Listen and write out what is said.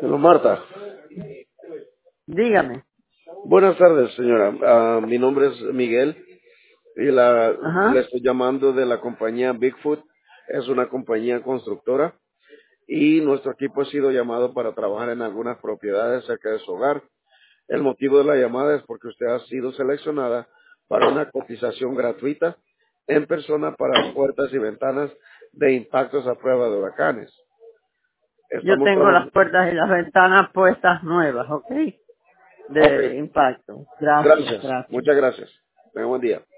Hello, Marta. Dígame. Buenas tardes, señora. Mi nombre es Miguel y le Ajá. estoy llamando de la compañía Bigfoot. Es una compañía constructora y nuestro equipo ha sido llamado para trabajar en algunas propiedades cerca de su hogar. El motivo de la llamada es porque usted ha sido seleccionada para una cotización gratuita en persona para puertas y ventanas de impactos a prueba de huracanes. Yo Estamos tengo las trabajando. puertas y las ventanas puestas nuevas, ¿ok? Ok, De impacto. Gracias, gracias. gracias. Muchas gracias. Tenga buen día.